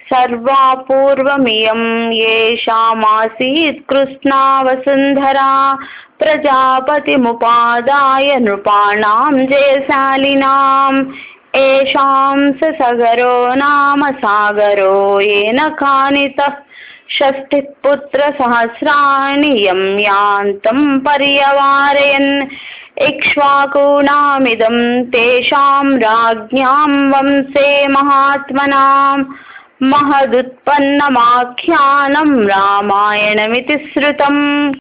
सर्वा पूर्वमियं येषामासीत् कृष्णा वसुन्धरा प्रजापतिमुपादाय नृपाणां जयशालिनाम् येषां सगरो नाम सागरो येन खानितः षष्टिः पुत्रसहस्राणि यं यान्तं पर्यवारयन् इक्ष्वाकूणामिदं तेषां राज्ञां वंशे महात्मनां महदुत्पन्नमाख्यानं रामायणमिति श्रुतम्।